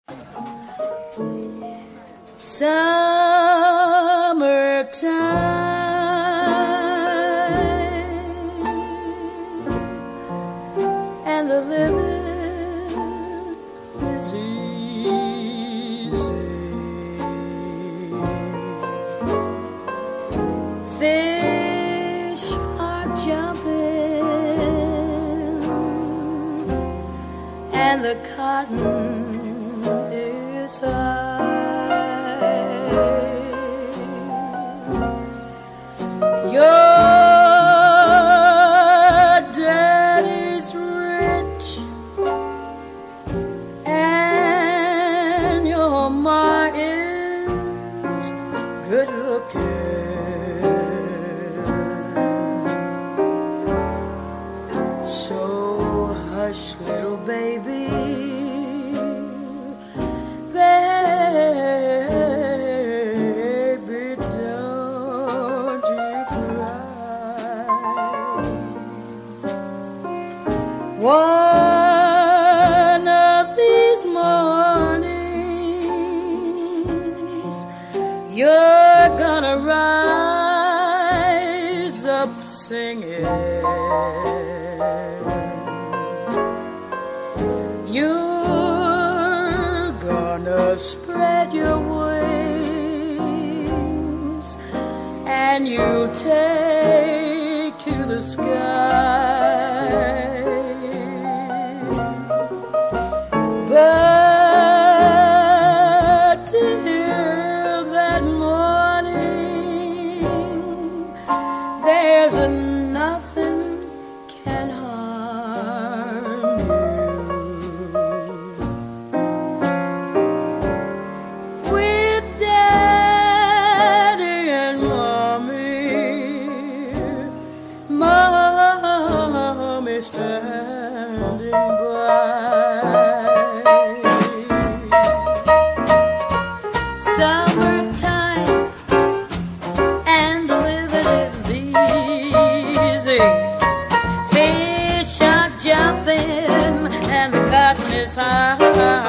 and the living is easy. Fish are jumping and the cotton is high. Your daddy's rich and your ma is good looking. So hush, little baby, baby, don't you cry. One of these mornings, you're gonna rise up singing. You're gonna spread your wings and you'll take to the sky. But till that morning, there's nothing can harm you. With Daddy and Mommy standing by. Summertime and the living is easy. Fish are jumping and the cotton is high.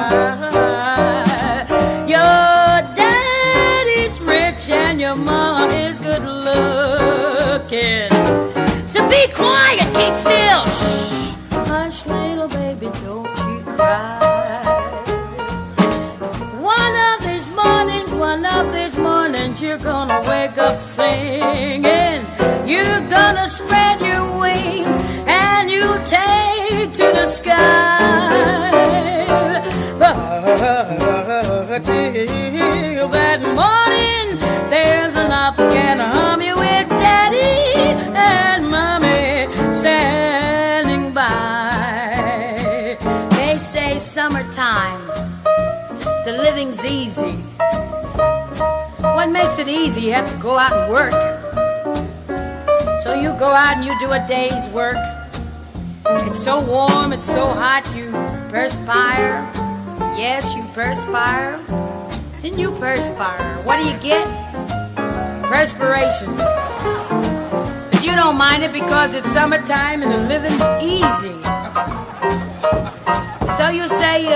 Your daddy's rich and your mama is good looking. So be quiet, keep still. Shh. Hush, little baby, don't you cry. One of these mornings, you're gonna wake up singing. You're gonna spread your wings and you take to the sky. But till that morning, there's nothing can harm you with Daddy and Mommy standing by. They say summertime, the living's easy. What makes it easy? You have to go out and work. So you go out and you do a day's work. It's so warm, it's so hot, you perspire. Yes, you perspire. Then you perspire. What do you get? Perspiration. But you don't mind it because it's summertime and the living's easy. So you say,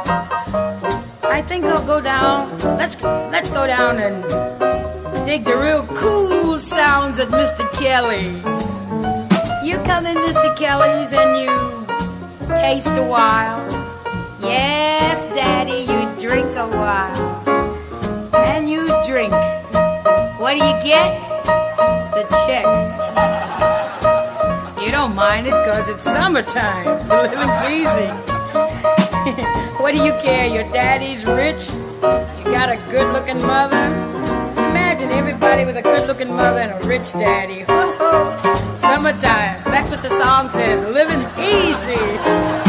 I think I'll go down. Let's go down and dig the real cool sounds at Mr. Kelly's. You come in Mr. Kelly's and you taste a while. Yes, Daddy, you drink a while. And you drink. What do you get? The check. You don't mind it because it's summertime. The living's easy. What do you care? Your daddy's rich. You got a good-looking mother. Imagine everybody with a good-looking mother and a rich daddy. Summertime. That's what the song says. Living easy.